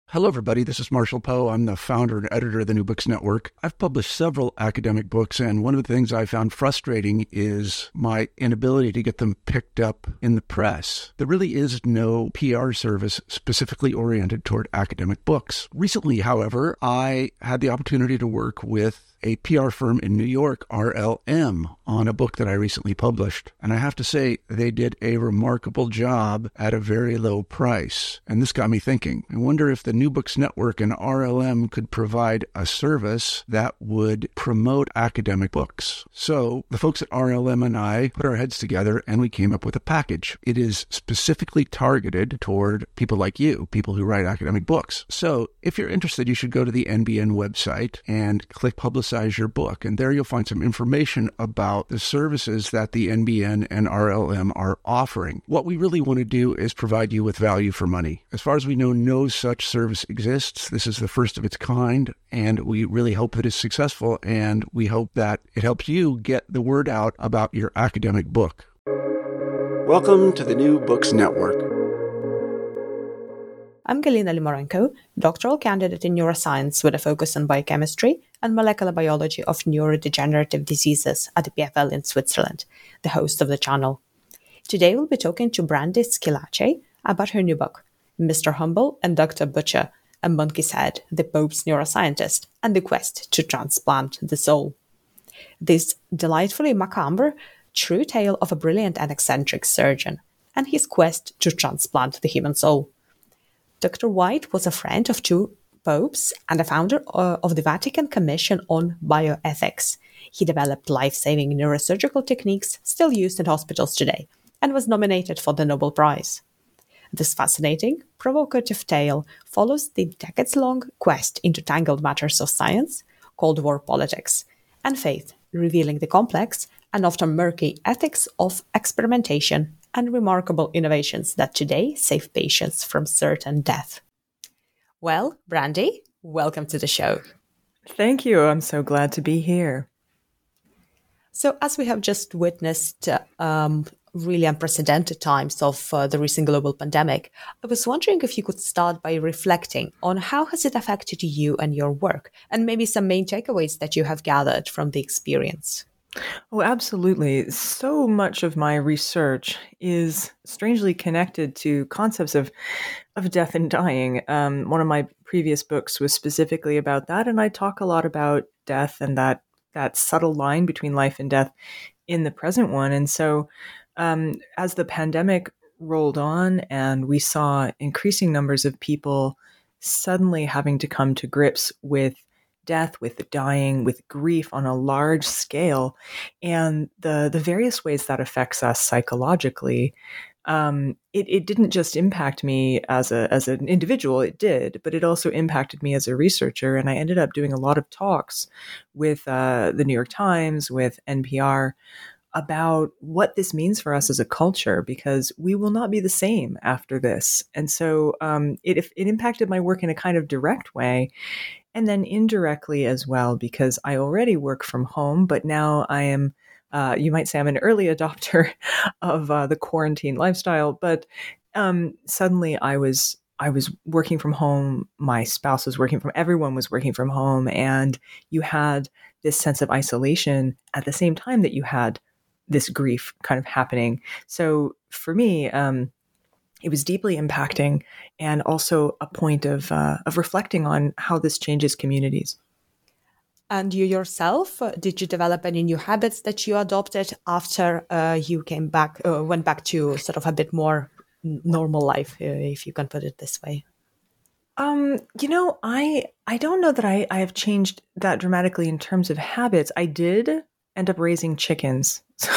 Hello, everybody. This is Marshall Poe. I'm the founder and editor of the New Books Network. I've published several academic books, and one of the things I found frustrating is my inability to get them picked up in the press. There really is no PR service specifically oriented toward academic books. Recently, however, I had the opportunity to work with a PR firm in New York, RLM, on a book that I recently published. And I have to say, they did a remarkable job at a very low price. And this got me thinking. I wonder if the New Books Network and RLM could provide a service that would promote academic books. So the folks at RLM and I put our heads together and we came up with a package. It is specifically targeted toward people like you, people who write academic books. So if you're interested, you should go to the NBN website and click Publicize Your Book. And there you'll find some information about the services that the NBN and RLM are offering. What we really want to do is provide you with value for money. As far as we know, no such service exists. This is the first of its kind, and we really hope that it's successful, and we hope that it helps you get the word out about your academic book. Welcome to the New Books Network. I'm Galina Limorenko, doctoral candidate in neuroscience with a focus on biochemistry and molecular biology of neurodegenerative diseases at the PFL in Switzerland, the host of the channel. Today we'll be talking to Brandy Schillaci about her new book, Mr. Humble and Dr. Butcher, A Monkey's Head, the Pope's Neuroscientist, and the Quest to Transplant the Soul. This delightfully macabre, true tale of a brilliant and eccentric surgeon and his quest to transplant the human soul. Dr. White was a friend of two popes and a founder of the Vatican Commission on Bioethics. He developed life-saving neurosurgical techniques still used in hospitals today and was nominated for the Nobel Prize. This fascinating, provocative tale follows the decades-long quest into tangled matters of science, Cold War politics, and faith, revealing the complex and often murky ethics of experimentation and remarkable innovations that today save patients from certain death. Well, Brandy, welcome to the show. Thank you. I'm so glad to be here. So, as we have just witnessed really unprecedented times of the recent global pandemic, I was wondering if you could start by reflecting on how has it affected you and your work, and maybe some main takeaways that you have gathered from the experience. Oh, absolutely. So much of my research is strangely connected to concepts of death and dying. One of my previous books was specifically about that, and I talk a lot about death and that subtle line between life and death in the present one. And so as the pandemic rolled on and we saw increasing numbers of people suddenly having to come to grips with death, with dying, with grief on a large scale, and the various ways that affects us psychologically, it didn't just impact me as an individual, it did, but it also impacted me as a researcher. And I ended up doing a lot of talks with the New York Times, with NPR, about what this means for us as a culture, because we will not be the same after this. And so it impacted my work in a kind of direct way, and then indirectly as well, because I already work from home, but now I am, you might say I'm an early adopter of the quarantine lifestyle, but suddenly I was working from home, my spouse was working from, everyone was working from home, and you had this sense of isolation at the same time that you had this grief kind of happening. So for me, it was deeply impacting, and also a point of reflecting on how this changes communities. And you yourself, did you develop any new habits that you adopted after you came back, went back to sort of a bit more normal life, if you can put it this way? I don't know that I have changed that dramatically in terms of habits. I did end up raising chickens. So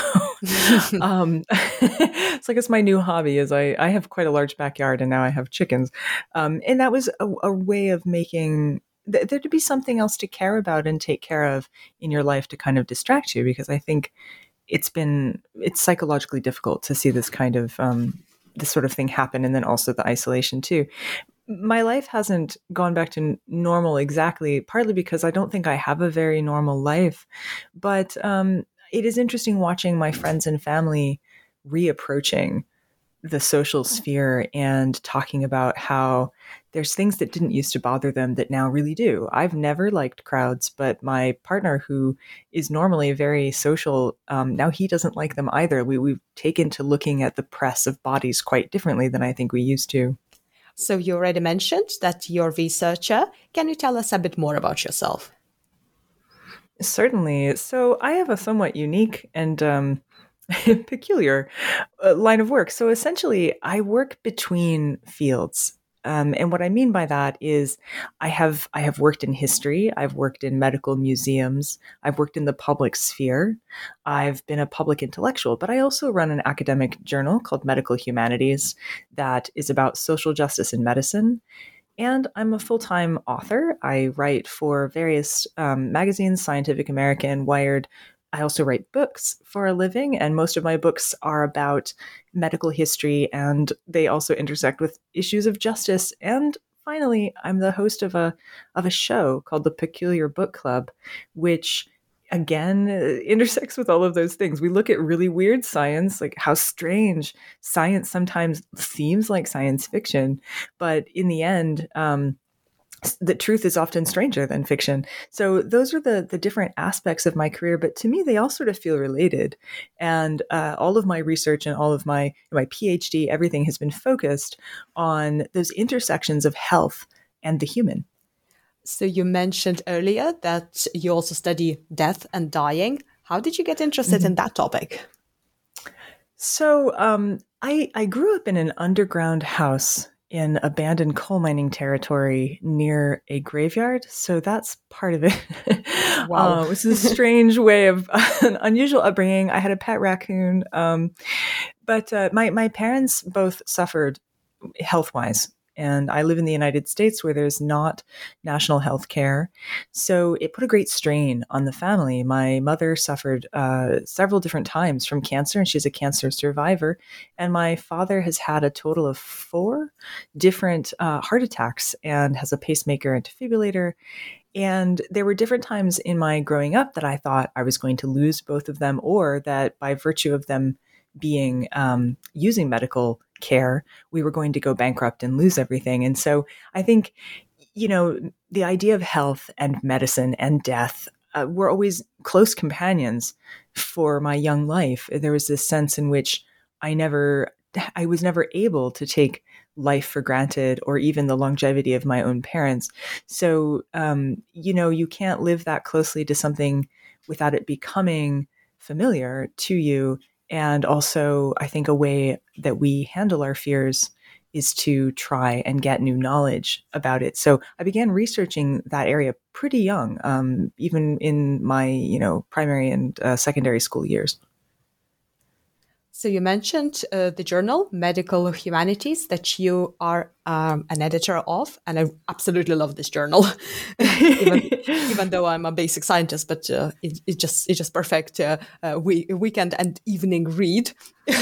it's like, it's my new hobby is I have quite a large backyard and now I have chickens. And that was a way of making there to be something else to care about and take care of in your life to kind of distract you, because I think it's psychologically difficult to see this kind of, this sort of thing happen. And then also the isolation too. My life hasn't gone back to normal exactly, partly because I don't think I have a very normal life, but it is interesting watching my friends and family reapproaching the social sphere and talking about how there's things that didn't used to bother them that now really do. I've never liked crowds, but my partner, who is normally very social, now he doesn't like them either. We've taken to looking at the press of bodies quite differently than I think we used to. So you already mentioned that you're a researcher. Can you tell us a bit more about yourself? Certainly. So I have a somewhat unique and peculiar line of work. So essentially, I work between fields. And what I mean by that is I have worked in history, I've worked in medical museums, I've worked in the public sphere, I've been a public intellectual, but I also run an academic journal called Medical Humanities that is about social justice in medicine. And I'm a full-time author. I write for various magazines, Scientific American, Wired. I also write books for a living, and most of my books are about medical history, and they also intersect with issues of justice. And finally, I'm the host of a show called The Peculiar Book Club, which again intersects with all of those things. We look at really weird science, like how strange science sometimes seems like science fiction, but in the end, the truth is often stranger than fiction. So those are the different aspects of my career, but to me, they all sort of feel related. And all of my research and all of my PhD, everything has been focused on those intersections of health and the human. So you mentioned earlier that you also study death and dying. How did you get interested in that topic? So I grew up in an underground house in abandoned coal mining territory near a graveyard. So that's part of it. Wow. Which is a strange way of an unusual upbringing. I had a pet raccoon. But my parents both suffered health-wise. And I live in the United States where there's not national health care. So it put a great strain on the family. My mother suffered several different times from cancer, and she's a cancer survivor. And my father has had a total of 4 different heart attacks and has a pacemaker and defibrillator. And there were different times in my growing up that I thought I was going to lose both of them, or that by virtue of them being using medical care, we were going to go bankrupt and lose everything. And so I think, the idea of health and medicine and death were always close companions for my young life. There was this sense in which I was never able to take life for granted, or even the longevity of my own parents. So, you can't live that closely to something without it becoming familiar to you. And also, I think a way that we handle our fears is to try and get new knowledge about it. So I began researching that area pretty young, even in my, primary and secondary school years. So you mentioned the journal Medical Humanities that you are an editor of, and I absolutely love this journal, even though I'm a basic scientist. But it's just perfect weekend and evening read.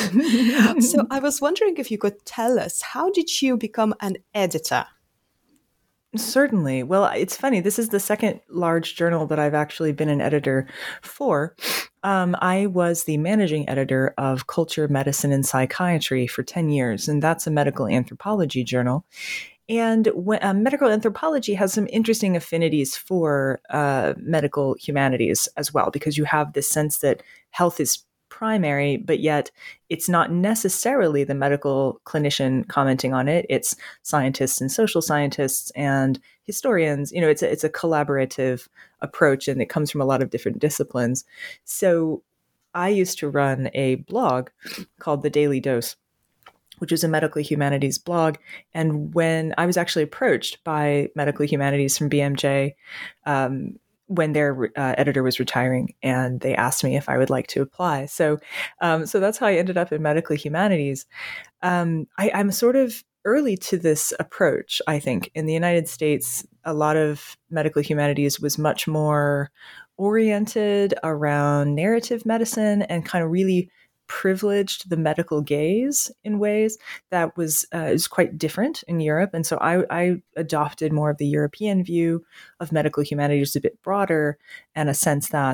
So I was wondering if you could tell us, how did you become an editor? Certainly. Well, it's funny. This is the second large journal that I've actually been an editor for. I was the managing editor of Culture, Medicine, and Psychiatry for 10 years, and that's a medical anthropology journal. And medical anthropology has some interesting affinities for medical humanities as well, because you have this sense that health is primary, but yet it's not necessarily the medical clinician commenting on it. It's scientists and social scientists and historians. It's a collaborative approach, and it comes from a lot of different disciplines. So I used to run a blog called The Daily Dose, which is a medical humanities blog. And when I was actually approached by Medical Humanities from BMJ, when their editor was retiring, and they asked me if I would like to apply. So that's how I ended up in Medical Humanities. I'm sort of early to this approach, I think. In the United States, a lot of Medical Humanities was much more oriented around narrative medicine and kind of really privileged the medical gaze in ways that is quite different in Europe. And so I adopted more of the European view of medical humanities, a bit broader, and a sense that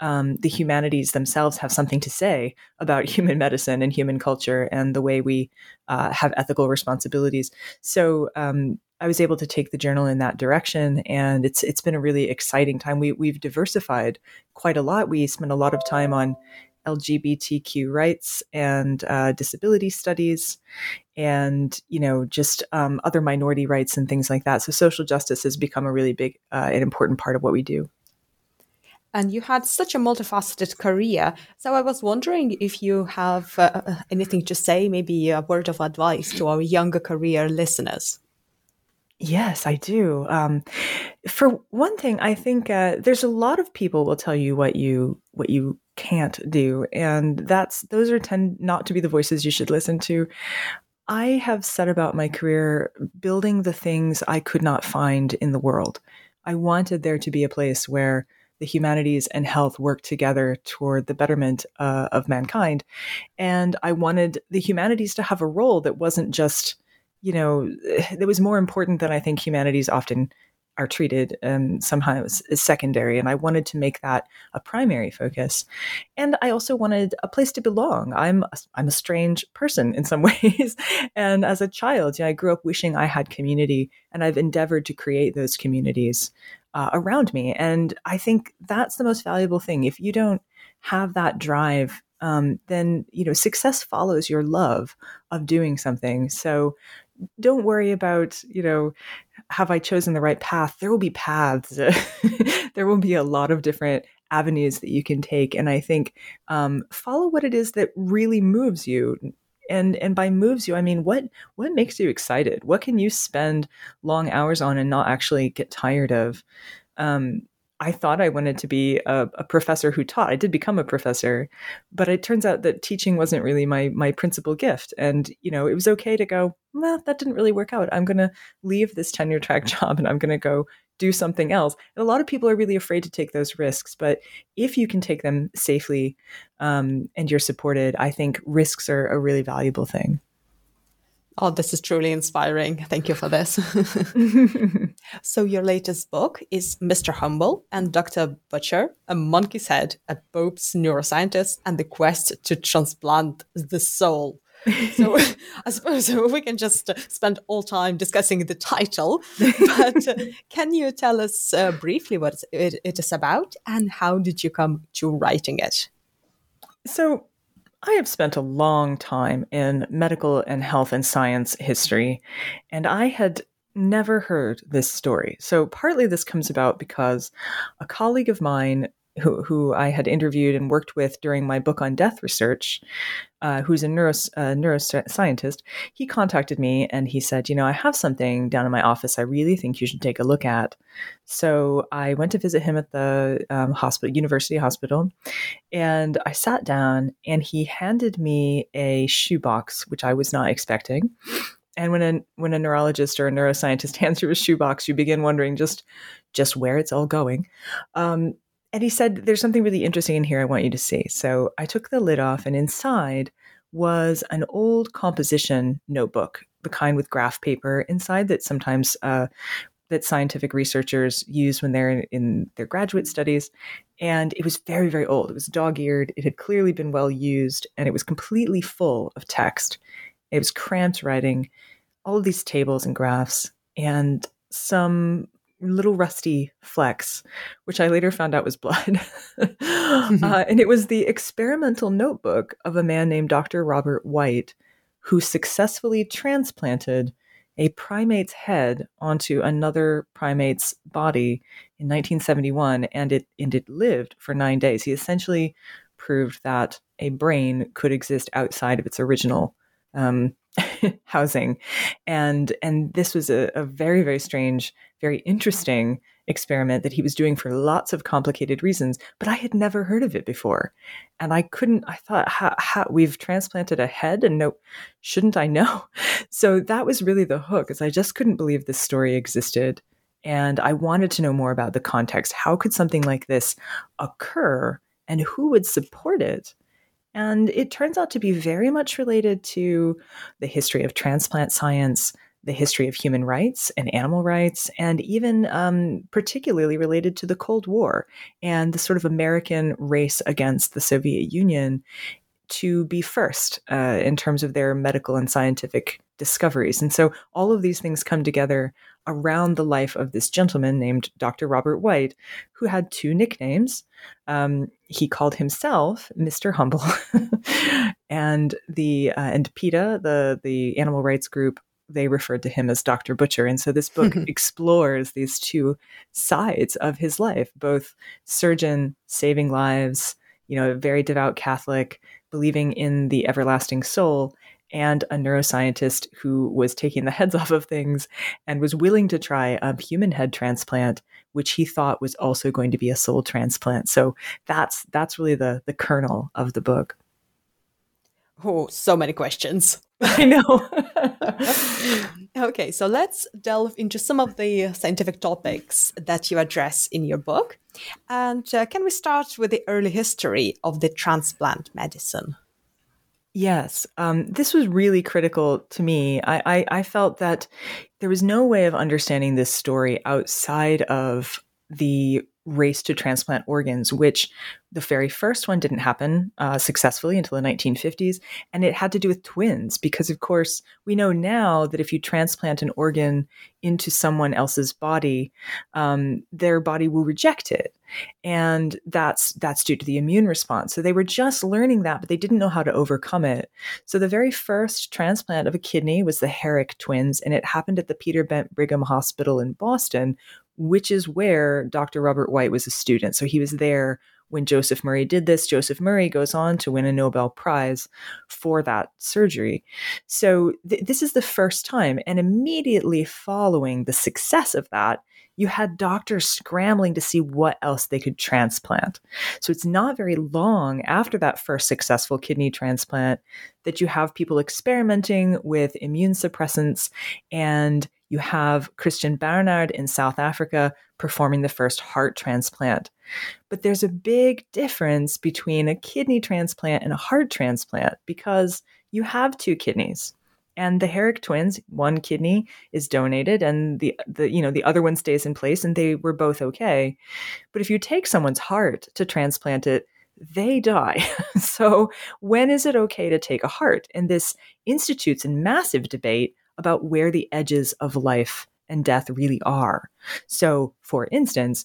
the humanities themselves have something to say about human medicine and human culture and the way we have ethical responsibilities. So I was able to take the journal in that direction, and it's been a really exciting time. We've diversified quite a lot. We spent a lot of time on LGBTQ rights and disability studies, and just other minority rights and things like that. So social justice has become a really big and important part of what we do. And you had such a multifaceted career. So I was wondering if you have anything to say, maybe a word of advice to our younger career listeners. Yes, I do. For one thing, I think there's a lot of people will tell you what you can't do, and those tend not to be the voices you should listen to. I have set about my career building the things I could not find in the world. I wanted there to be a place where the humanities and health work together toward the betterment of mankind. And I wanted the humanities to have a role that wasn't just, that was more important than I think humanities often are treated, sometimes as secondary. And I wanted to make that a primary focus. And I also wanted a place to belong. I'm a strange person in some ways. And as a child, I grew up wishing I had community, and I've endeavored to create those communities around me. And I think that's the most valuable thing. If you don't have that drive, then, success follows your love of doing something. So don't worry about, have I chosen the right path? There will be paths. There will be a lot of different avenues that you can take. And I think follow what it is that really moves you. And by moves you, I mean, what makes you excited? What can you spend long hours on and not actually get tired of? I thought I wanted to be a professor who taught. I did become a professor, but it turns out that teaching wasn't really my principal gift. And, it was okay to go, well, that didn't really work out. I'm going to leave this tenure track job and I'm going to go do something else. And a lot of people are really afraid to take those risks. But if you can take them safely and you're supported, I think risks are a really valuable thing. Oh, this is truly inspiring. Thank you for this. So your latest book is Mr. Humble and Dr. Butcher, A Monkey's Head, a Pope's Neuroscientist, and the Quest to Transplant the Soul. So I suppose we can just spend all time discussing the title, but can you tell us briefly what it is about and how did you come to writing it? So I have spent a long time in medical and health and science history, and I had never heard this story. So partly this comes about because a colleague of mine who I had interviewed and worked with during my book on death research, who's a neuroscientist, he contacted me and he said, I have something down in my office I really think you should take a look at. So I went to visit him at the university hospital, and I sat down and he handed me a shoebox, which I was not expecting. And when a neurologist or a neuroscientist hands you a shoebox, you begin wondering just where it's all going. And he said, there's something really interesting in here I want you to see. So I took the lid off, and inside was an old composition notebook, the kind with graph paper inside that sometimes that scientific researchers use when they're in their graduate studies. And it was very, very old. It was dog-eared. It had clearly been well used, and it was completely full of text. It was cramped writing, all of these tables and graphs, and some little rusty flecks, which I later found out was blood. And it was the experimental notebook of a man named Dr. Robert White, who successfully transplanted a primate's head onto another primate's body in 1971, and it lived for 9 days. He essentially proved that a brain could exist outside of its original housing. And this was a very, very strange, very interesting experiment that he was doing for lots of complicated reasons, but I had never heard of it before. And I thought, we've transplanted a head, and no, shouldn't I know? So that was really the hook, is I just couldn't believe this story existed. And I wanted to know more about the context. How could something like this occur, and who would support it? And it turns out to be very much related to the history of transplant science, the history of human rights and animal rights, and even particularly related to the Cold War and the sort of American race against the Soviet Union to be first in terms of their medical and scientific discoveries. And so all of these things come together around the life of this gentleman named Dr. Robert White, who had two nicknames. He called himself Mr. Humble, and PETA, the animal rights group, they referred to him as Dr. Butcher. And so this book explores these two sides of his life, both surgeon saving lives, a very devout Catholic, believing in the everlasting soul, and a neuroscientist who was taking the heads off of things and was willing to try a human head transplant, which he thought was also going to be a soul transplant. So that's really the kernel of the book. Oh, so many questions. I know. Okay, so let's delve into some of the scientific topics that you address in your book. And can we start with the early history of the transplant medicine? Yes, this was really critical to me. I felt that there was no way of understanding this story outside of the race to transplant organs, which the very first one didn't happen successfully until the 1950s. And it had to do with twins, because, of course, we know now that if you transplant an organ into someone else's body, their body will reject it. And that's due to the immune response. So they were just learning that, but they didn't know how to overcome it. So the very first transplant of a kidney was the Herrick twins, and it happened at the Peter Bent Brigham Hospital in Boston, which is where Dr. Robert White was a student. So he was there when Joseph Murray did this. Joseph Murray goes on to win a Nobel Prize for that surgery. So this is the first time. And immediately following the success of that, you had doctors scrambling to see what else they could transplant. So it's not very long after that first successful kidney transplant that you have people experimenting with immune suppressants, and you have Christian Barnard in South Africa performing the first heart transplant. But there's a big difference between a kidney transplant and a heart transplant, because you have two kidneys. And the Herrick twins, one kidney is donated and the other one stays in place, and they were both okay. But if you take someone's heart to transplant it, they die. So when is it okay to take a heart? And this institutes a massive debate about where the edges of life and death really are. So, for instance,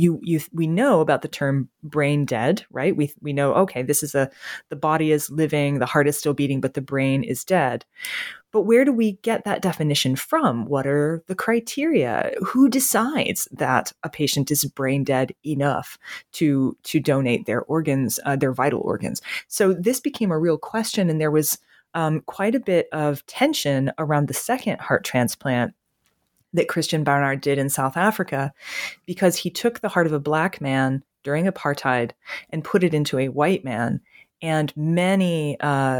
we know about the term brain dead, right? We know, okay, the body is living, the heart is still beating, but the brain is dead. But where do we get that definition from? What are the criteria? Who decides that a patient is brain dead enough to donate their organs, their vital organs? So this became a real question, and there was quite a bit of tension around the second heart transplant that Christian Barnard did in South Africa, because he took the heart of a black man during apartheid and put it into a white man. And many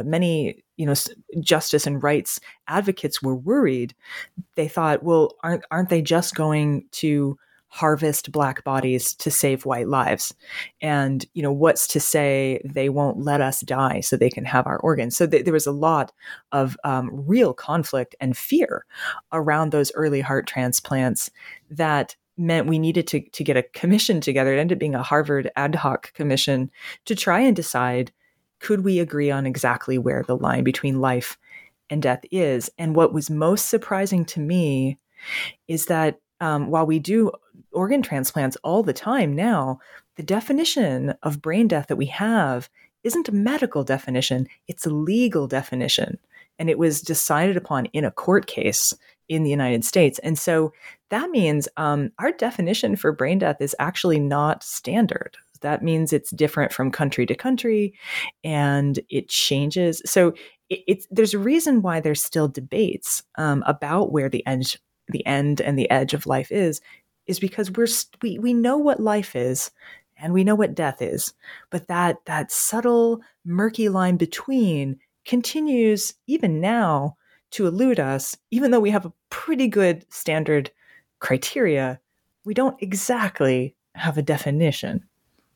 justice and rights advocates were worried. They thought, well, aren't they just going to harvest black bodies to save white lives? And, what's to say they won't let us die so they can have our organs? So there was a lot of real conflict and fear around those early heart transplants that meant we needed to get a commission together. It ended up being a Harvard ad hoc commission to try and decide, could we agree on exactly where the line between life and death is? And what was most surprising to me is that while we do organ transplants all the time now, the definition of brain death that we have isn't a medical definition, it's a legal definition. And it was decided upon in a court case in the United States. And so that means our definition for brain death is actually not standard. That means it's different from country to country, and it changes. So there's a reason why there's still debates about where the end and the edge of life is because we know what life is and we know what death is, but that subtle, murky line between continues even now to elude us. Even though we have a pretty good standard criteria, we don't exactly have a definition.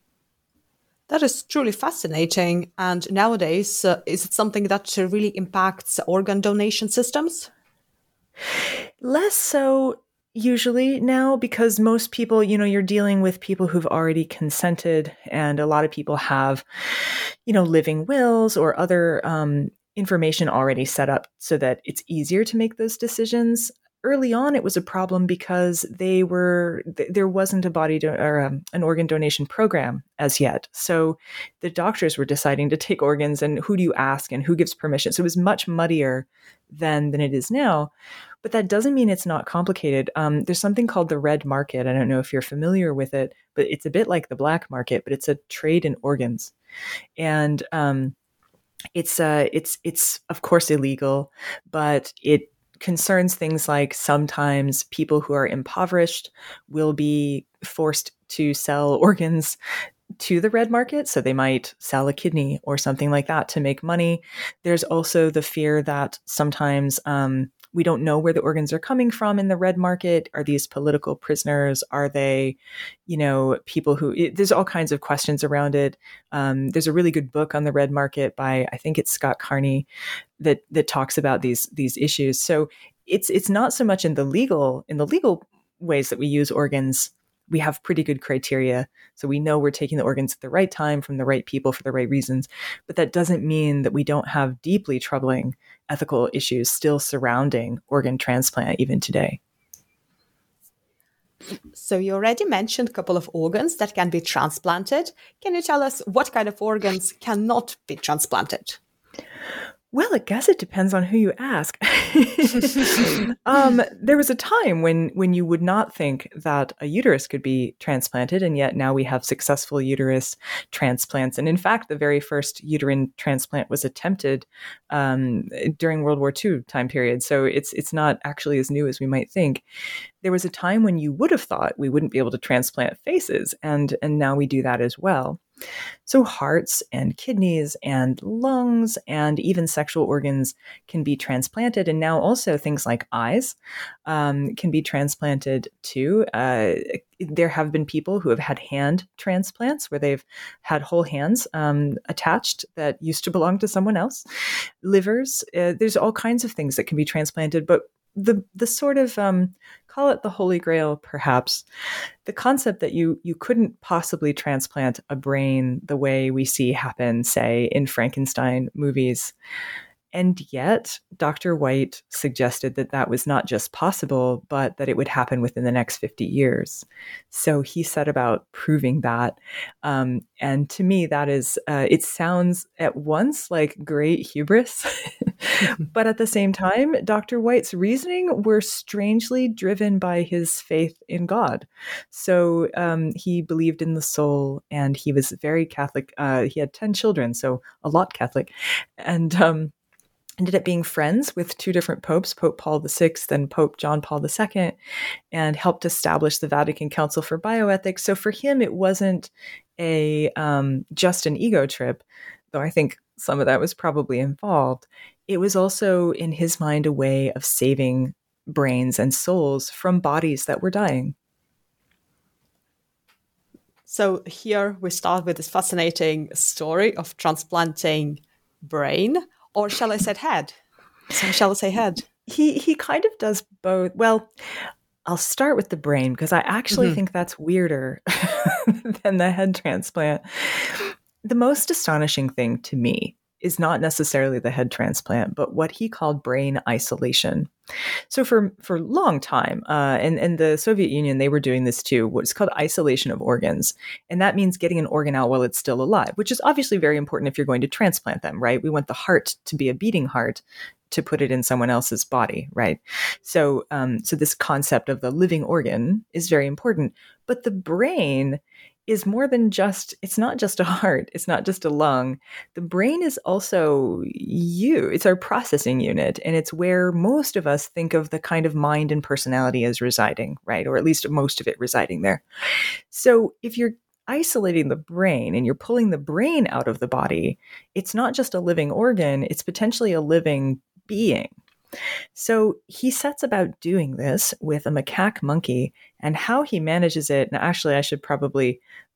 That is truly fascinating. And nowadays, is it something that really impacts organ donation systems? Less so usually now, because most people, you're dealing with people who've already consented, and a lot of people have, living wills or other information already set up so that it's easier to make those decisions. Early on, it was a problem because there wasn't a an organ donation program as yet. So the doctors were deciding to take organs, and who do you ask and who gives permission? So it was much muddier than it is now. But that doesn't mean it's not complicated. There's something called the red market. I don't know if you're familiar with it, but it's a bit like the black market, but it's a trade in organs. And it's of course illegal, but it concerns things like sometimes people who are impoverished will be forced to sell organs to the red market. So they might sell a kidney or something like that to make money. There's also the fear that sometimes we don't know where the organs are coming from in the red market. Are these political prisoners? Are they, people who, there's all kinds of questions around it. There's a really good book on the red market by, I think it's Scott Carney, that talks about these issues. So it's not so much in the legal ways that we use organs. We have pretty good criteria. So we know we're taking the organs at the right time from the right people for the right reasons. But that doesn't mean that we don't have deeply troubling ethical issues still surrounding organ transplant even today. So you already mentioned a couple of organs that can be transplanted. Can you tell us what kind of organs cannot be transplanted? Well, I guess it depends on who you ask. There was a time when you would not think that a uterus could be transplanted, and yet now we have successful uterus transplants. And in fact, the very first uterine transplant was attempted during World War II time period. So it's not actually as new as we might think. There was a time when you would have thought we wouldn't be able to transplant faces, and now we do that as well. So hearts and kidneys and lungs and even sexual organs can be transplanted. And now also things like eyes can be transplanted too. There have been people who have had hand transplants where they've had whole hands attached that used to belong to someone else. Livers, there's all kinds of things that can be transplanted, but the sort of call it the Holy Grail, perhaps, the concept that you couldn't possibly transplant a brain the way we see happen, say, in Frankenstein movies. And yet, Dr. White suggested that that was not just possible, but that it would happen within the next 50 years. So he set about proving that. And to me, that is, it sounds at once like great hubris, but at the same time, Dr. White's reasoning were strangely driven by his faith in God. So he believed in the soul, and he was very Catholic. He had 10 children, so a lot Catholic. And ended up being friends with two different popes, Pope Paul VI and Pope John Paul II, and helped establish the Vatican Council for Bioethics. So for him, it wasn't just an ego trip, though I think some of that was probably involved. It was also, in his mind, a way of saving brains and souls from bodies that were dying. So here we start with this fascinating story of transplanting brain. Or shall I say head? So shall I say head? He kind of does both. Well, I'll start with the brain because I actually think that's weirder than the head transplant. The most astonishing thing to me is not necessarily the head transplant, but what he called brain isolation. So for a long time, and the Soviet Union, they were doing this too, what's called isolation of organs. And that means getting an organ out while it's still alive, which is obviously very important if you're going to transplant them, right? We want the heart to be a beating heart to put it in someone else's body, right? So this concept of the living organ is very important. But the brain is more than just, it's not just a heart, it's not just a lung. The brain is also it's our processing unit, and it's where most of us think of the kind of mind and personality as residing, right? Or at least most of it residing there. So if you're isolating the brain and you're pulling the brain out of the body, it's not just a living organ, it's potentially a living being. So he sets about doing this with a macaque monkey, and how he manages it. And actually, I should probably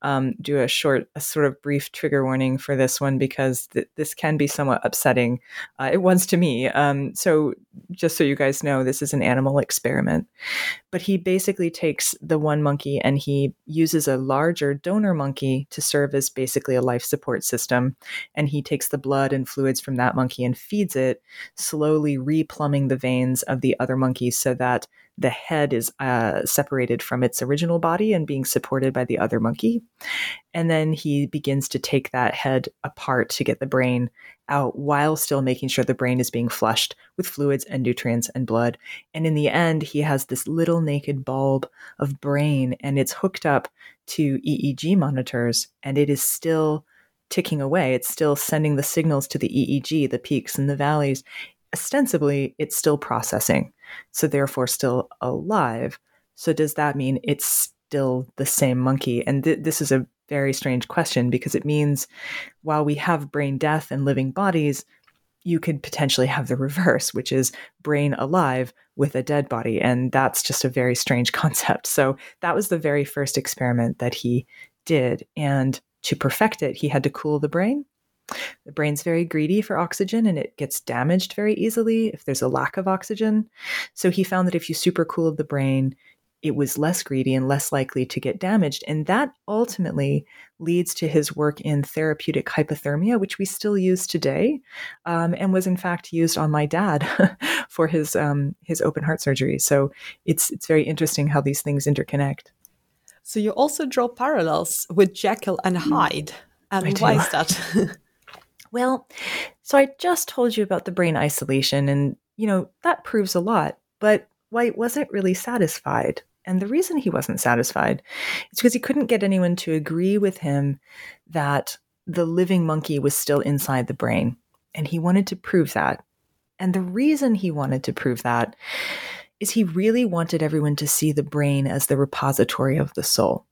do a sort of brief trigger warning for this one, because this can be somewhat upsetting. It was to me. So just so you guys know, this is an animal experiment. But he basically takes the one monkey and he uses a larger donor monkey to serve as basically a life support system. And he takes the blood and fluids from that monkey and feeds it, slowly replumbing the veins of the other monkeys so that the head is separated from its original body and being supported by the other monkey. And then he begins to take that head apart to get the brain out, while still making sure the brain is being flushed with fluids and nutrients and blood. And in the end, he has this little naked bulb of brain, and it's hooked up to EEG monitors, and it is still ticking away. It's still sending the signals to the EEG, the peaks and the valleys. Ostensibly, it's still processing, so therefore still alive. So does that mean it's still the same monkey? And this is a very strange question, because it means while we have brain death and living bodies, you could potentially have the reverse, which is brain alive with a dead body. And that's just a very strange concept. So that was the very first experiment that he did. And to perfect it, he had to cool the brain. The brain's very greedy for oxygen, and it gets damaged very easily if there's a lack of oxygen. So he found that if you supercooled the brain, it was less greedy and less likely to get damaged. And that ultimately leads to his work in therapeutic hypothermia, which we still use today, and was in fact used on my dad for his open heart surgery. So it's very interesting how these things interconnect. So you also draw parallels with Jekyll and Hyde. And why is that? Well, so I just told you about the brain isolation, and, that proves a lot. But White wasn't really satisfied. And the reason he wasn't satisfied is because he couldn't get anyone to agree with him that the living monkey was still inside the brain. And he wanted to prove that. And the reason he wanted to prove that is he really wanted everyone to see the brain as the repository of the soul.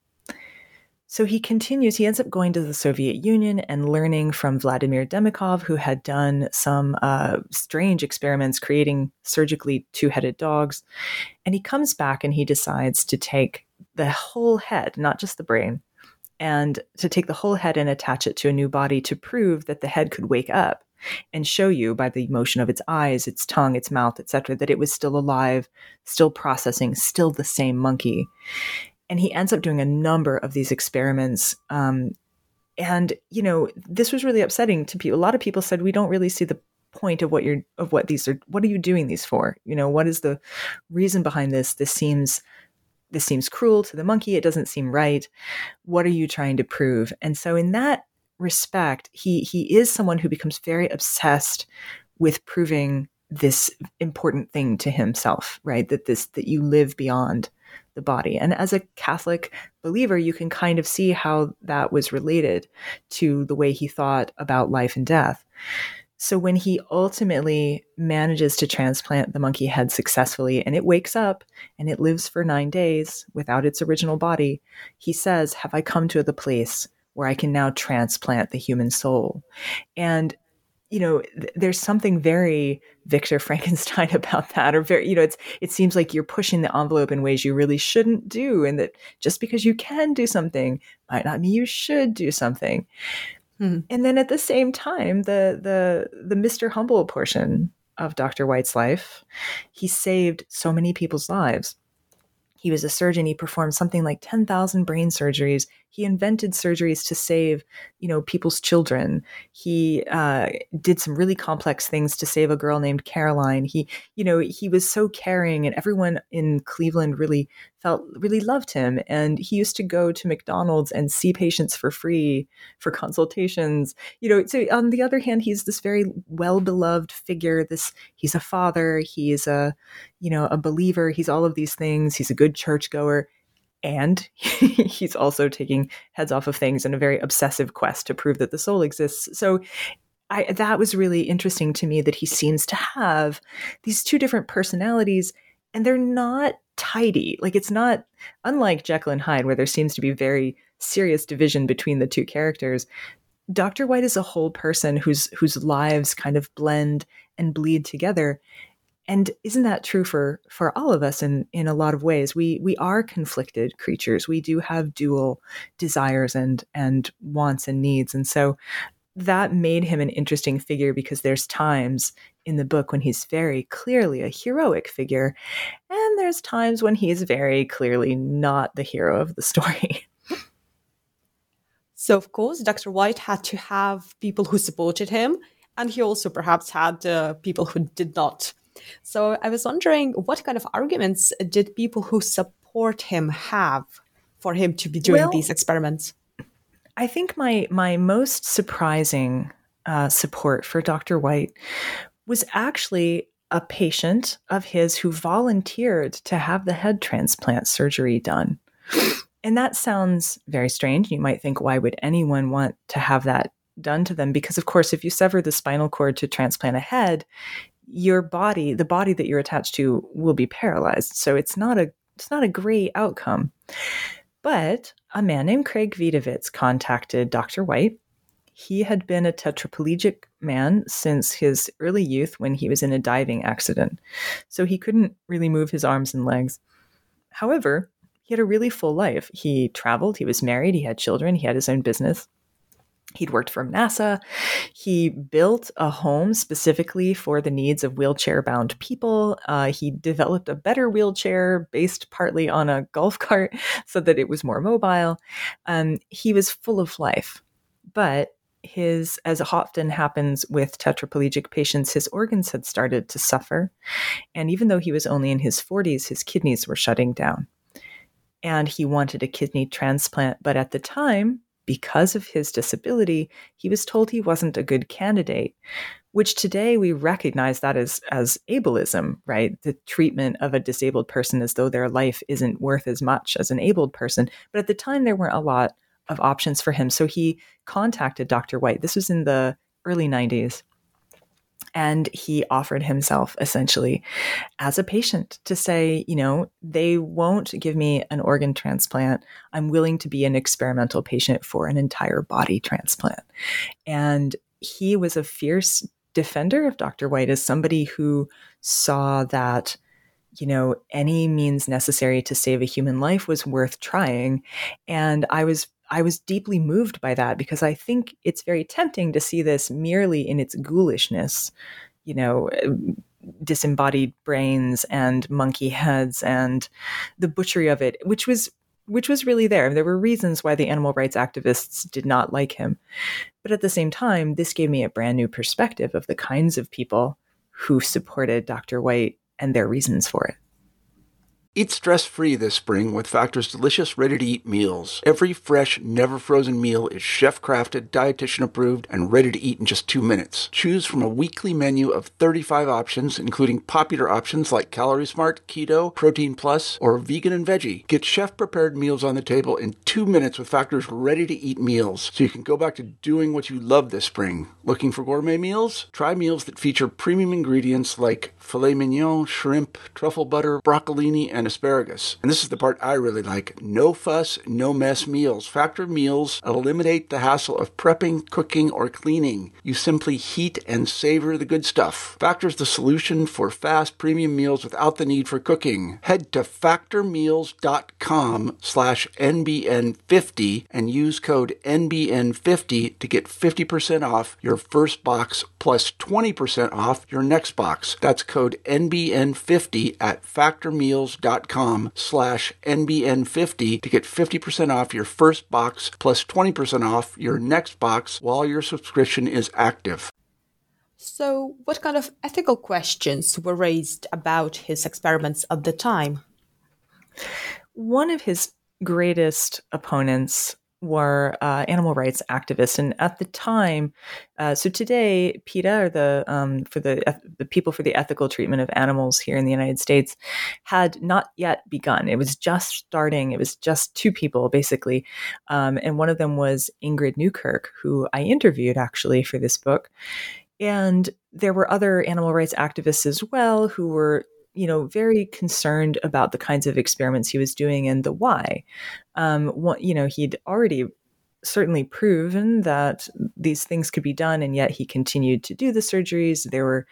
So he ends up going to the Soviet Union and learning from Vladimir Demikov, who had done some strange experiments creating surgically two-headed dogs. And he comes back and he decides to take the whole head, not just the brain, and to take the whole head and attach it to a new body to prove that the head could wake up and show you by the motion of its eyes, its tongue, its mouth, etc., that it was still alive, still processing, still the same monkey. And he ends up doing a number of these experiments. And, this was really upsetting to people. A lot of people said, we don't really see the point of what are you doing these for? What is the reason behind this? This seems cruel to the monkey. It doesn't seem right. What are you trying to prove? And so in that respect, he is someone who becomes very obsessed with proving this important thing to himself, right? That you live beyond the body. And as a Catholic believer, you can kind of see how that was related to the way he thought about life and death. So when he ultimately manages to transplant the monkey head successfully, and it wakes up and it lives for 9 days without its original body, he says, "Have I come to the place where I can now transplant the human soul?" And there's something very Victor Frankenstein about that, or very, it seems like you're pushing the envelope in ways you really shouldn't do. And that just because you can do something might not mean you should do something. And then at the same time, the Mr. Humble portion of Dr. White's life, he saved so many people's lives. He was a surgeon. He performed something like 10,000 brain surgeries. He invented surgeries to save, people's children. He did some really complex things to save a girl named Caroline. He was so caring, and everyone in Cleveland really loved him. And he used to go to McDonald's and see patients for free for consultations. So on the other hand, he's this very well-beloved figure. He's a father. He's a believer. He's all of these things. He's a good churchgoer. And he's also taking heads off of things in a very obsessive quest to prove that the soul exists. So that was really interesting to me, that he seems to have these two different personalities, and they're not tidy. Like, it's not, unlike Jekyll and Hyde, where there seems to be very serious division between the two characters. Dr. White is a whole person whose lives kind of blend and bleed together. And isn't that true for all of us in a lot of ways? We are conflicted creatures. We do have dual desires and wants and needs. And so that made him an interesting figure, because there's times in the book when he's very clearly a heroic figure, and there's times when he's very clearly not the hero of the story. So, of course, Dr. White had to have people who supported him, and he also perhaps had people who did not. So I was wondering, what kind of arguments did people who support him have for him to be doing these experiments? I think my most surprising support for Dr. White was actually a patient of his who volunteered to have the head transplant surgery done. And that sounds very strange. You might think, why would anyone want to have that done to them? Because, of course, if you sever the spinal cord to transplant a head, your body, the body that you're attached to, will be paralyzed. So it's not a great outcome. But a man named Craig Vidovitz contacted Dr. White. He had been a tetraplegic man since his early youth when he was in a diving accident. So he couldn't really move his arms and legs. However, he had a really full life. He traveled, he was married, he had children, he had his own business. He'd worked for NASA. He built a home specifically for the needs of wheelchair-bound people. He developed a better wheelchair based partly on a golf cart so that it was more mobile. He was full of life. But as often happens with tetraplegic patients, his organs had started to suffer. And even though he was only in his 40s, his kidneys were shutting down. And he wanted a kidney transplant. But at the time, because of his disability, he was told he wasn't a good candidate, which today we recognize that as ableism, right? The treatment of a disabled person as though their life isn't worth as much as an abled person. But at the time, there weren't a lot of options for him. So he contacted Dr. White. This was in the early 90s. And he offered himself essentially as a patient to say, they won't give me an organ transplant. I'm willing to be an experimental patient for an entire body transplant. And he was a fierce defender of Dr. White as somebody who saw that, any means necessary to save a human life was worth trying. And I was deeply moved by that, because I think it's very tempting to see this merely in its ghoulishness, disembodied brains and monkey heads and the butchery of it, which was really there. There were reasons why the animal rights activists did not like him. But at the same time, this gave me a brand new perspective of the kinds of people who supported Dr. White and their reasons for it. Eat stress-free this spring with Factor's delicious ready-to-eat meals. Every fresh, never-frozen meal is chef-crafted, dietitian-approved, and ready to eat in just 2 minutes. Choose from a weekly menu of 35 options, including popular options like Calorie Smart, Keto, Protein Plus, or Vegan and Veggie. Get chef-prepared meals on the table in 2 minutes with Factor's ready-to-eat meals, so you can go back to doing what you love this spring. Looking for gourmet meals? Try meals that feature premium ingredients like filet mignon, shrimp, truffle butter, broccolini, and asparagus. And this is the part I really like. No fuss, no mess meals. Factor meals eliminate the hassle of prepping, cooking, or cleaning. You simply heat and savor the good stuff. Factor's the solution for fast premium meals without the need for cooking. Head to factormeals.com/NBN50 and use code NBN50 to get 50% off your first box plus 20% off your next box. That's code NBN50 at factormeals.com/NBN50 to get 50% off your first box plus 20% off your next box while your subscription is active. So, what kind of ethical questions were raised about his experiments at the time? One of his greatest opponents were animal rights activists, and at the time, so today, PETA, or the People for the Ethical Treatment of Animals here in the United States, had not yet begun. It was just starting. It was just 2 people basically, and one of them was Ingrid Newkirk, who I interviewed actually for this book. And there were other animal rights activists as well who were, very concerned about the kinds of experiments he was doing and the why. He'd already certainly proven that these things could be done, and yet he continued to do the surgeries. There were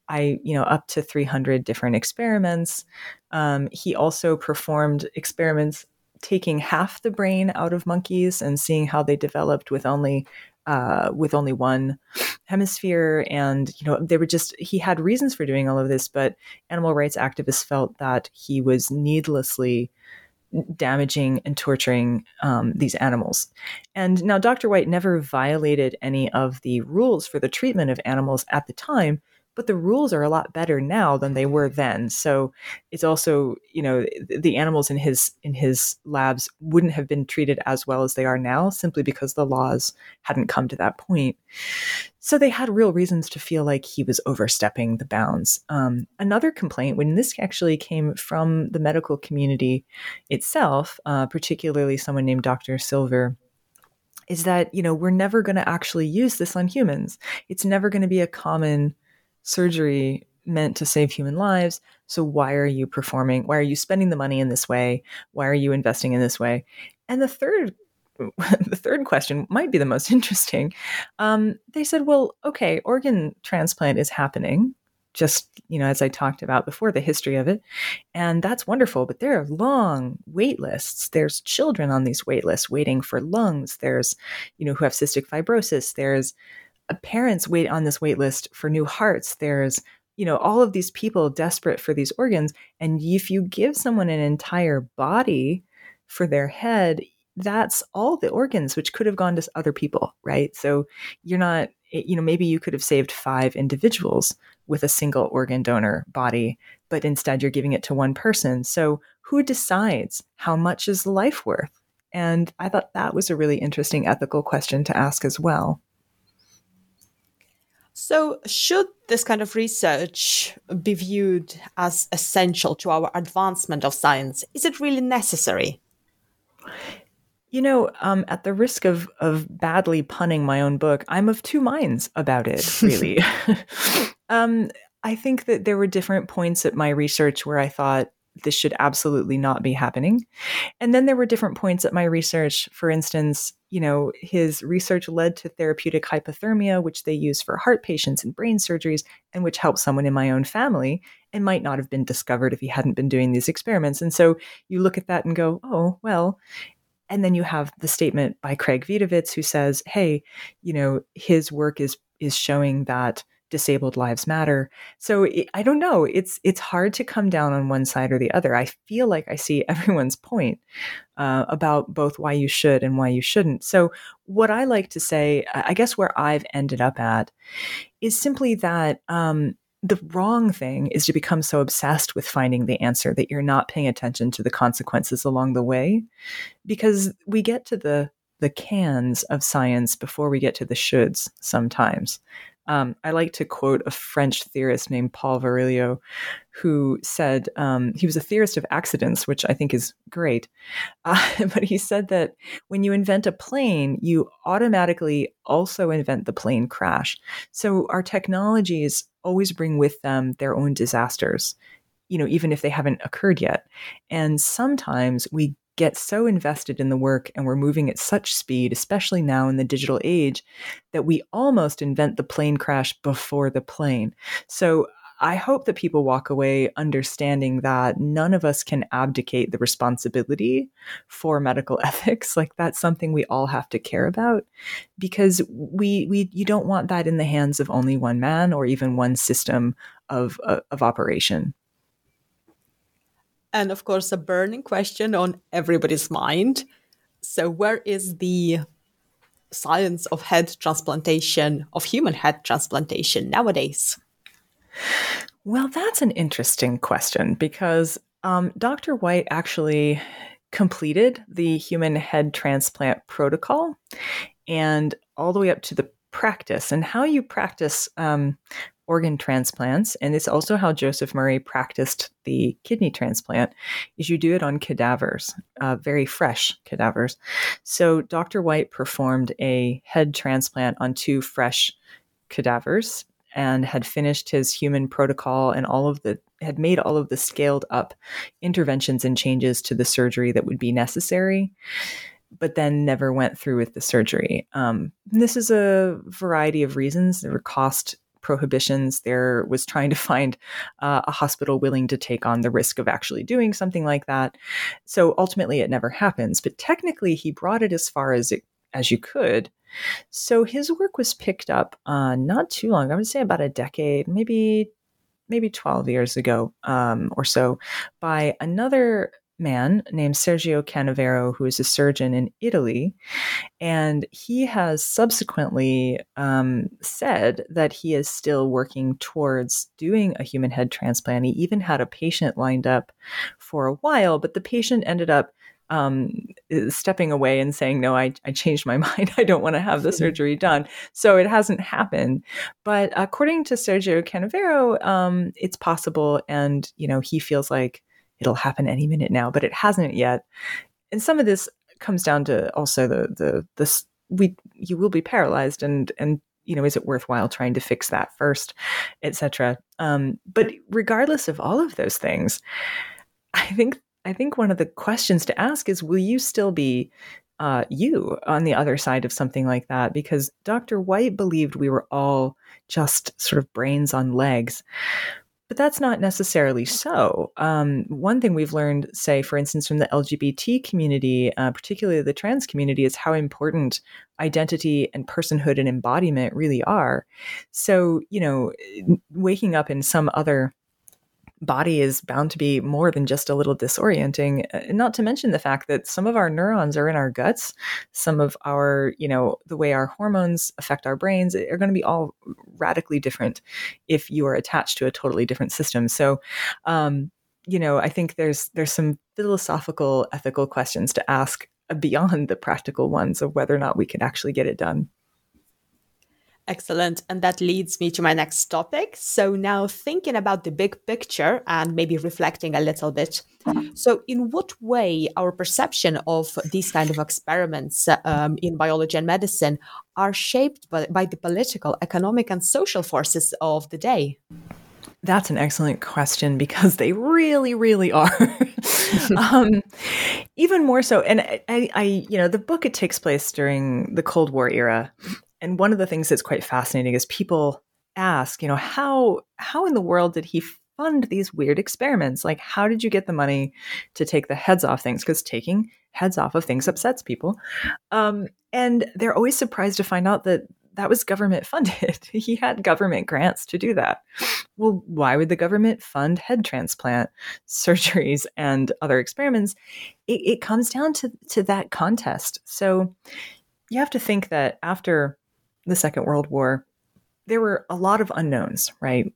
up to 300 different experiments. He also performed experiments taking half the brain out of monkeys and seeing how they developed with only one hemisphere. And, he had reasons for doing all of this, but animal rights activists felt that he was needlessly damaging and torturing these animals. And now Dr. White never violated any of the rules for the treatment of animals at the time, but the rules are a lot better now than they were then. So it's also, the animals in his labs wouldn't have been treated as well as they are now, simply because the laws hadn't come to that point. So they had real reasons to feel like he was overstepping the bounds. Another complaint, when this actually came from the medical community itself, particularly someone named Dr. Silver, is that, we're never going to actually use this on humans. It's never going to be a common surgery meant to save human lives. So why are you spending the money in this way? Why are you investing in this way? And the third question might be the most interesting. They said, well, okay, organ transplant is happening, just, as I talked about before, the history of it. And that's wonderful, but there are long wait lists. There's children on these wait lists waiting for lungs. There's, who have cystic fibrosis. There's parents wait on this wait list for new hearts. There's, all of these people desperate for these organs. And if you give someone an entire body for their head, that's all the organs, which could have gone to other people, right? So you're not, maybe you could have saved 5 individuals with a single organ donor body, but instead you're giving it to one person. So who decides how much is life worth? And I thought that was a really interesting ethical question to ask as well. So should this kind of research be viewed as essential to our advancement of science? Is it really necessary? At the risk of badly punning my own book, I'm of two minds about it, really. I think that there were different points at my research where I thought this should absolutely not be happening. And then there were different points at my research. For instance, his research led to therapeutic hypothermia, which they use for heart patients and brain surgeries, and which helped someone in my own family and might not have been discovered if he hadn't been doing these experiments. And so you look at that and go, oh, well. And then you have the statement by Craig Vidovitz, who says, hey, his work is showing that disabled lives matter. So I don't know. It's hard to come down on one side or the other. I feel like I see everyone's point about both why you should and why you shouldn't. So what I like to say, I guess where I've ended up at, is simply that the wrong thing is to become so obsessed with finding the answer that you're not paying attention to the consequences along the way, because we get to the cans of science before we get to the shoulds sometimes. I like to quote a French theorist named Paul Virilio, who said, he was a theorist of accidents, which I think is great. But he said that when you invent a plane, you automatically also invent the plane crash. So our technologies always bring with them their own disasters, even if they haven't occurred yet. And sometimes we get so invested in the work and we're moving at such speed, especially now in the digital age, that we almost invent the plane crash before the plane. So I hope that people walk away understanding that none of us can abdicate the responsibility for medical ethics. Like, that's something we all have to care about, because you don't want that in the hands of only one man or even one system of operation. And of course, a burning question on everybody's mind. So where is the science of head transplantation, of human head transplantation nowadays? Well, that's an interesting question, because Dr. White actually completed the human head transplant protocol and all the way up to the practice and how you practice organ transplants. And it's also how Joseph Murray practiced the kidney transplant, is you do it on cadavers, very fresh cadavers. So Dr. White performed a head transplant on 2 fresh cadavers and had finished his human protocol and had made all of the scaled up interventions and changes to the surgery that would be necessary, but then never went through with the surgery. This is a variety of reasons. There were cost prohibitions. There was trying to find a hospital willing to take on the risk of actually doing something like that. So ultimately, it never happens. But technically, he brought it as far as you could. So his work was picked up not too long. I would say about a decade, maybe 12 years ago or so, by another man named Sergio Canavero, who is a surgeon in Italy. And he has subsequently said that he is still working towards doing a human head transplant. He even had a patient lined up for a while, but the patient ended up stepping away and saying, no, I changed my mind. I don't want to have the surgery done. So it hasn't happened. But according to Sergio Canavero, it's possible. And, he feels like it'll happen any minute now, but it hasn't yet. And some of this comes down to also you will be paralyzed and is it worthwhile trying to fix that first, etc. But regardless of all of those things, I think one of the questions to ask is, will you still be you on the other side of something like that? Because Dr. White believed we were all just sort of brains on legs. But that's not necessarily so. One thing we've learned, say, for instance, from the LGBT community, particularly the trans community, is how important identity and personhood and embodiment really are. So, waking up in some other body is bound to be more than just a little disorienting, not to mention the fact that some of our neurons are in our guts. Some of our, the way our hormones affect our brains are going to be all radically different if you are attached to a totally different system. So, I think there's some philosophical, ethical questions to ask beyond the practical ones of whether or not we can actually get it done. Excellent. And that leads me to my next topic. So now thinking about the big picture and maybe reflecting a little bit. So in what way our perception of these kind of experiments in biology and medicine are shaped by the political, economic, and social forces of the day? That's an excellent question, because they really, really are. Even more so. And I the book, it takes place during the Cold War era. And one of the things that's quite fascinating is people ask, how in the world did he fund these weird experiments? Like, how did you get the money to take the heads off things? Because taking heads off of things upsets people. And they're always surprised to find out that was government funded. He had government grants to do that. Well, why would the government fund head transplant surgeries and other experiments? It comes down to that contest. So you have to think that after the Second World War, there were a lot of unknowns, right?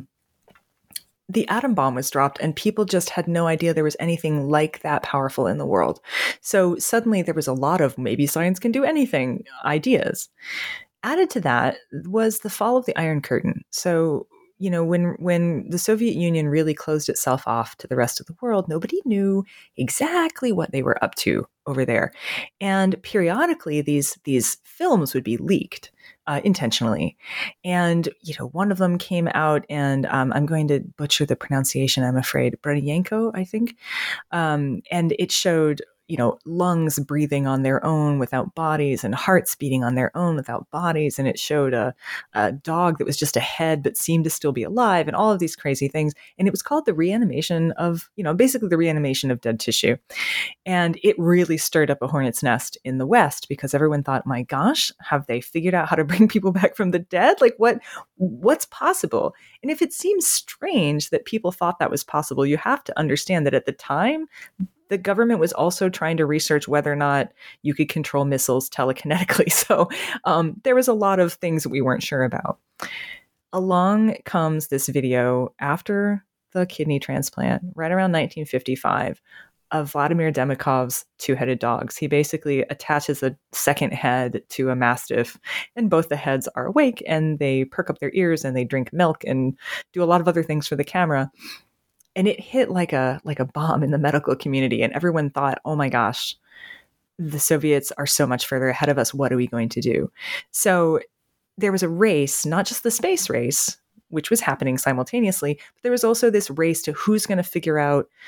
The atom bomb was dropped and people just had no idea there was anything like that powerful in the world. So suddenly there was a lot of maybe science can do anything ideas. Added to that was the fall of the Iron Curtain. So, when the Soviet Union really closed itself off to the rest of the world, nobody knew exactly what they were up to over there. And periodically, these films would be leaked intentionally. And, one of them came out, and I'm going to butcher the pronunciation, I'm afraid, Bryanko, I think. And it showed lungs breathing on their own without bodies and hearts beating on their own without bodies. And it showed a dog that was just a head but seemed to still be alive, and all of these crazy things. And it was called the reanimation of, basically the reanimation of dead tissue. And it really stirred up a hornet's nest in the West, because everyone thought, my gosh, have they figured out how to bring people back from the dead? Like what's possible? And if it seems strange that people thought that was possible, you have to understand that at the time, the government was also trying to research whether or not you could control missiles telekinetically. So there was a lot of things that we weren't sure about. Along comes this video after the kidney transplant, right around 1955, of Vladimir Demikov's two-headed dogs. He basically attaches a second head to a mastiff, and both the heads are awake, and they perk up their ears, and they drink milk, and do a lot of other things for the camera. And it hit like a bomb in the medical community. And everyone thought, oh my gosh, the Soviets are so much further ahead of us. What are we going to do? So there was a race, not just the space race, which was happening simultaneously, but there was also this race to who's going to figure out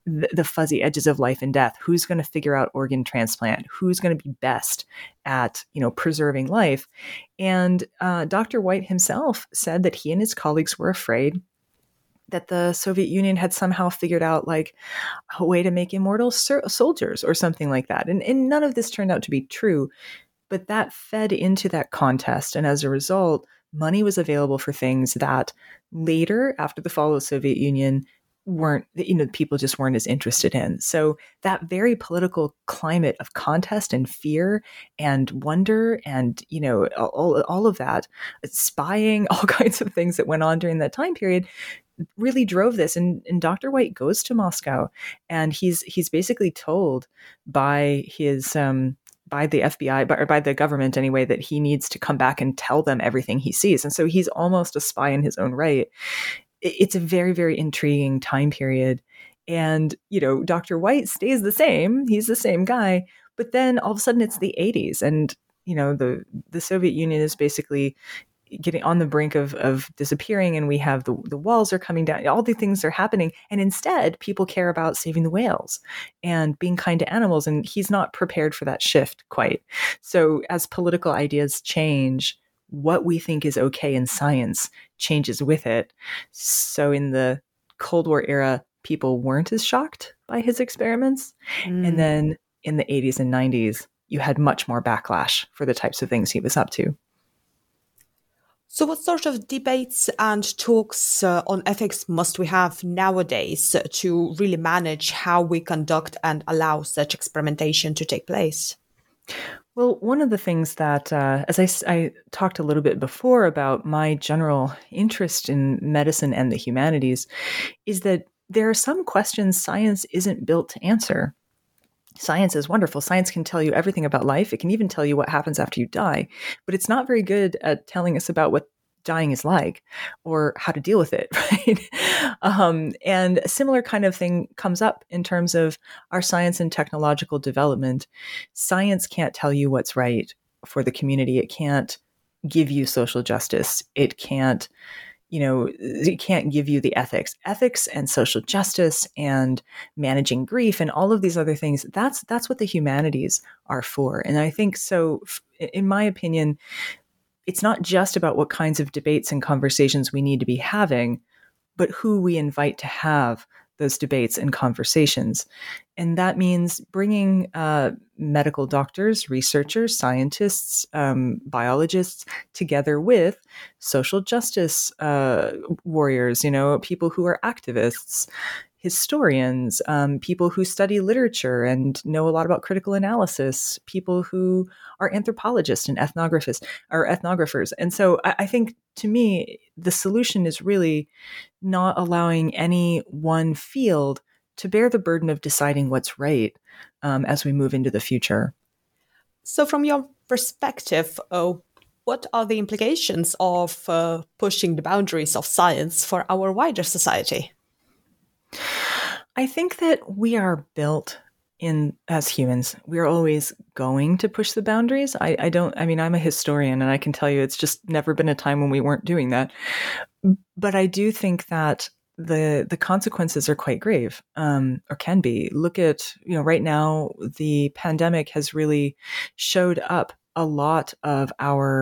the fuzzy edges of life and death. Who's going to figure out organ transplant? Who's going to be best at, preserving life? And Dr. White himself said that he and his colleagues were afraid that the Soviet Union had somehow figured out like a way to make immortal soldiers or something like that. And none of this turned out to be true, but that fed into that contest. And as a result, money was available for things that later, after the fall of the Soviet Union, people just weren't as interested in. So that very political climate of contest and fear and wonder and, all of that, spying, all kinds of things that went on during that time period really drove this. And Dr. White goes to Moscow, and he's basically told by his by the FBI, or by the government anyway, that he needs to come back and tell them everything he sees. And so he's almost a spy in his own right. It's a very, very intriguing time period. And, Dr. White stays the same. He's the same guy. But then all of a sudden it's the 80s. And, the Soviet Union is basically getting on the brink of disappearing, and we have the walls are coming down. All the things are happening. And instead, people care about saving the whales and being kind to animals. And he's not prepared for that shift quite. So as political ideas change, what we think is okay in science changes with it. So in the Cold War era, people weren't as shocked by his experiments. And then in the 80s and 90s, you had much more backlash for the types of things he was up to. So what sort of debates and talks on ethics must we have nowadays to really manage how we conduct and allow such experimentation to take place? Well, one of the things that, as I talked a little bit before about my general interest in medicine and the humanities, is that there are some questions science isn't built to answer. Science is wonderful. Science can tell you everything about life. It can even tell you what happens after you die, but it's not very good at telling us about what dying is like or how to deal with it, right? And a similar kind of thing comes up in terms of our science and technological development. Science can't tell you what's right for the community. It can't give you social justice. It can't give you the ethics and social justice and managing grief and all of these other things. That's what the humanities are for. And I think so, in my opinion, it's not just about what kinds of debates and conversations we need to be having, but who we invite to have those debates and conversations. And that means bringing medical doctors, researchers, scientists, biologists together with social justice warriors, people who are activists, historians, people who study literature and know a lot about critical analysis, people who are anthropologists and ethnographers. And so I think, to me, the solution is really not allowing any one field to bear the burden of deciding what's right as we move into the future. So from your perspective, what are the implications of pushing the boundaries of science for our wider society? I think that we are built as humans, we're always going to push the boundaries. I'm a historian, and I can tell you it's just never been a time when we weren't doing that. But I do think that the consequences are quite grave, or can be. Look at, right now, the pandemic has really showed up a lot of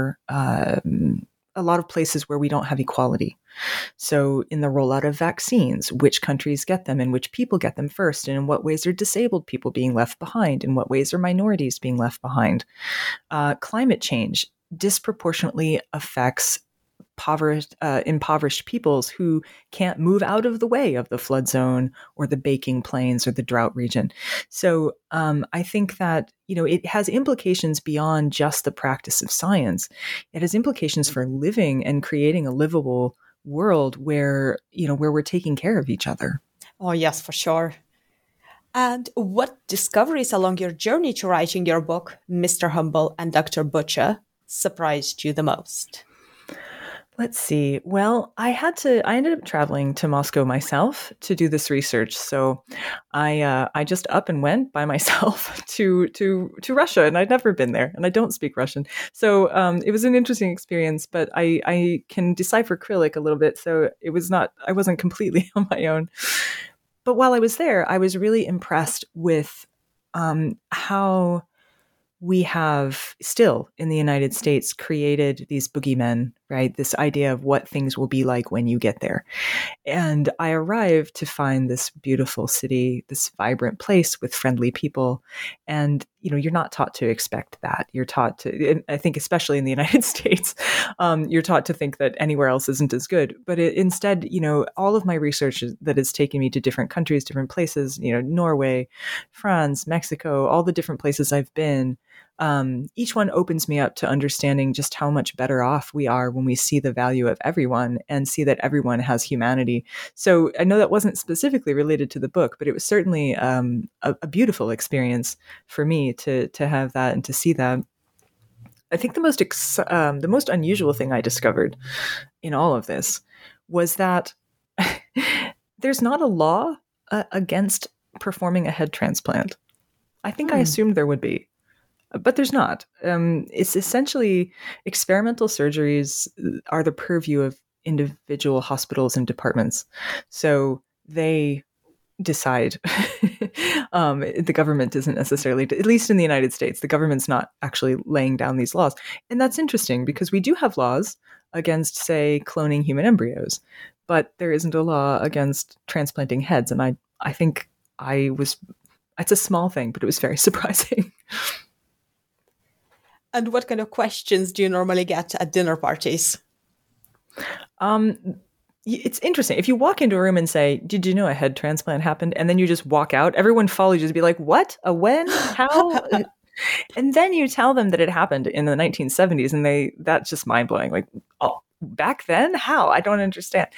a lot of places where we don't have equality. So in the rollout of vaccines, which countries get them and which people get them first, and in what ways are disabled people being left behind, in what ways are minorities being left behind. Climate change disproportionately affects impoverished peoples who can't move out of the way of the flood zone or the baking plains or the drought region. So I think that, it has implications beyond just the practice of science. It has implications for living and creating a livable world where we're taking care of each other. Oh, yes, for sure. And what discoveries along your journey to writing your book, Mr. Humble and Dr. Butcher, surprised you the most? Let's see. Well, I ended up traveling to Moscow myself to do this research. So I just up and went by myself to Russia, and I'd never been there, and I don't speak Russian. So it was an interesting experience, but I can decipher Cyrillic a little bit. So I wasn't completely on my own. But while I was there, I was really impressed with how we have still in the United States created these boogeymen, right? This idea of what things will be like when you get there. And I arrived to find this beautiful city, this vibrant place with friendly people. And, you're not taught to expect that. You're taught to, I think, especially in the United States, you're taught to think that anywhere else isn't as good. But instead, all of my research that has taken me to different countries, different places, Norway, France, Mexico, all the different places I've been, each one opens me up to understanding just how much better off we are when we see the value of everyone and see that everyone has humanity. So I know that wasn't specifically related to the book, but it was certainly a beautiful experience for me to have that and to see that. I think the most unusual thing I discovered in all of this was that there's not a law against performing a head transplant. I think I assumed there would be. But there's not. It's essentially experimental surgeries are the purview of individual hospitals and departments. So they decide. The government isn't necessarily, at least in the United States, the government's not actually laying down these laws. And that's interesting because we do have laws against, say, cloning human embryos, but there isn't a law against transplanting heads. And I think it's a small thing, but it was very surprising. And what kind of questions do you normally get at dinner parties? It's interesting. If you walk into a room and say, "Did you know a head transplant happened?" and then you just walk out, everyone follows you to be like, "What? A when? How?" And then you tell them that it happened in the 1970s, and that's just mind-blowing. Like, oh, back then? How? I don't understand.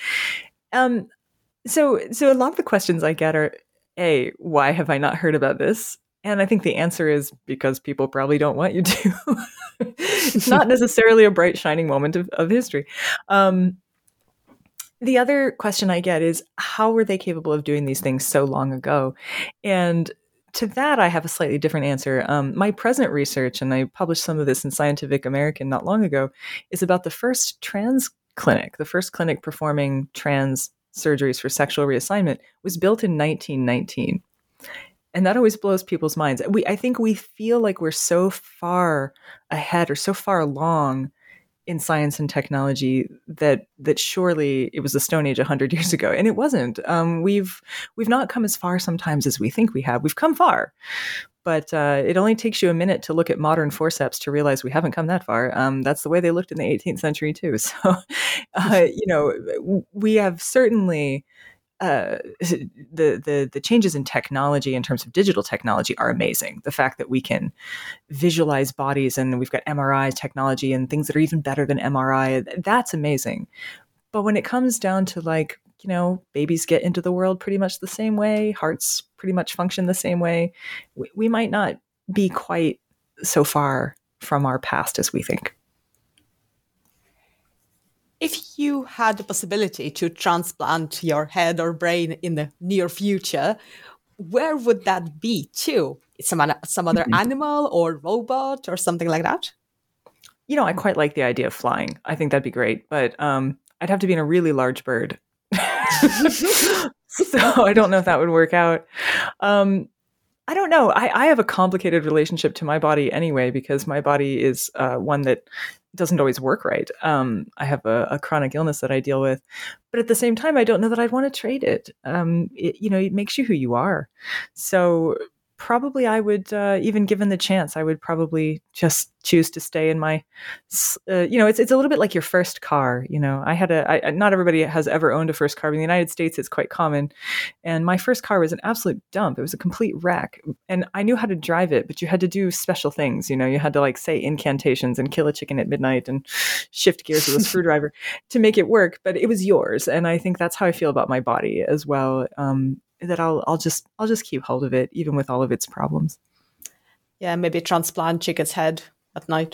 So a lot of the questions I get are, A, why have I not heard about this? And I think the answer is because people probably don't want you to. It's not necessarily a bright, shining moment of history. The other question I get is, how were they capable of doing these things so long ago? And to that, I have a slightly different answer. My present research, and I published some of this in Scientific American not long ago, is about the first trans clinic. The first clinic performing trans surgeries for sexual reassignment was built in 1919. And that always blows people's minds. I think we feel like we're so far ahead or so far along in science and technology that surely it was the Stone Age 100 years ago, and it wasn't. We've not come as far sometimes as we think we have. We've come far, but it only takes you a minute to look at modern forceps to realize we haven't come that far. That's the way they looked in the 18th century too. So, we have certainly. The changes in technology in terms of digital technology are amazing. The fact that we can visualize bodies and we've got MRI technology and things that are even better than MRI, that's amazing. But when it comes down to babies get into the world pretty much the same way, hearts pretty much function the same way, we might not be quite so far from our past as we think. If you had the possibility to transplant your head or brain in the near future, where would that be to? Some other animal or robot or something like that? I quite like the idea of flying. I think that'd be great, but I'd have to be in a really large bird. So I don't know if that would work out. I don't know. I have a complicated relationship to my body anyway, because my body is one that doesn't always work right. I have a chronic illness that I deal with, but at the same time, I don't know that I'd want to trade it. It makes you who you are. So probably I would, even given the chance, I would probably just choose to stay in my, it's a little bit like your first car. Not everybody has ever owned a first car, but in the United States, it's quite common. And my first car was an absolute dump. It was a complete wreck. And I knew how to drive it, but you had to do special things. You had to say incantations and kill a chicken at midnight and shift gears with a screwdriver to make it work. But it was yours. And I think that's how I feel about my body as well. That I'll just keep hold of it, even with all of its problems. Yeah, maybe transplant chicken's head at night.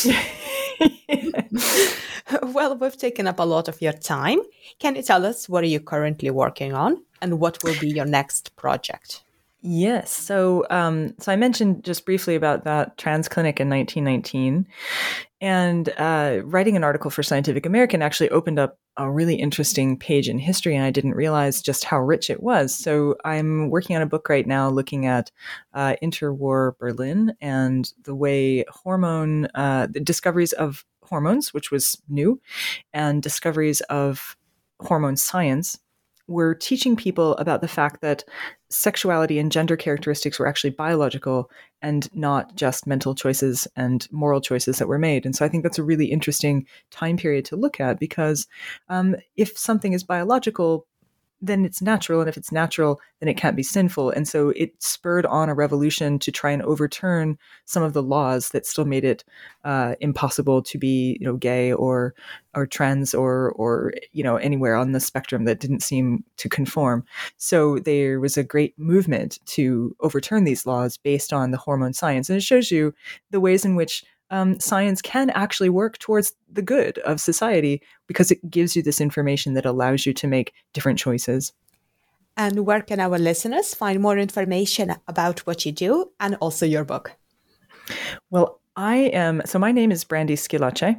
Well, we've taken up a lot of your time. Can you tell us what are you currently working on and what will be your next project? Yes. So I mentioned just briefly about that trans clinic in 1919. And writing an article for Scientific American actually opened up a really interesting page in history, and I didn't realize just how rich it was. So I'm working on a book right now looking at interwar Berlin and the way the discoveries of hormones, which was new, and discoveries of hormone science were teaching people about the fact that sexuality and gender characteristics were actually biological and not just mental choices and moral choices that were made. And so I think that's a really interesting time period to look at, because if something is biological, then it's natural. And if it's natural, then it can't be sinful. And so it spurred on a revolution to try and overturn some of the laws that still made it impossible to be, gay or trans or anywhere on the spectrum that didn't seem to conform. So there was a great movement to overturn these laws based on the hormone science. And it shows you the ways in which science can actually work towards the good of society, because it gives you this information that allows you to make different choices. And where can our listeners find more information about what you do and also your book? Well, my name is Brandi Schillace.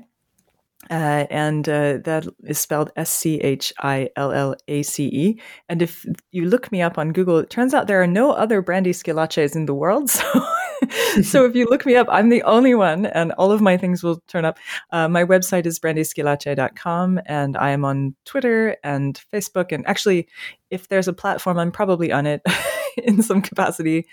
And that is spelled Schillace. And if you look me up on Google, it turns out there are no other Brandi Schillaces in the world. So if you look me up, I'm the only one, and all of my things will turn up. My website is brandischillace.com, and I am on Twitter and Facebook. And actually, if there's a platform, I'm probably on it in some capacity.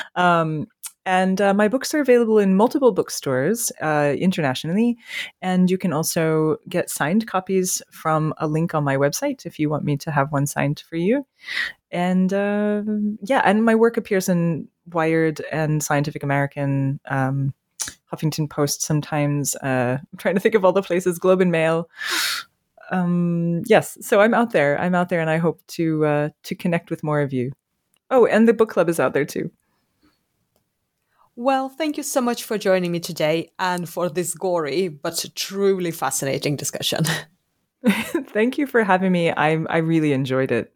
And my books are available in multiple bookstores internationally. And you can also get signed copies from a link on my website if you want me to have one signed for you. And and my work appears in Wired and Scientific American, Huffington Post sometimes. I'm trying to think of all the places, Globe and Mail. Yes, so I'm out there, and I hope to connect with more of you. Oh, and the book club is out there too. Well, thank you so much for joining me today and for this gory but truly fascinating discussion. Thank you for having me. I really enjoyed it.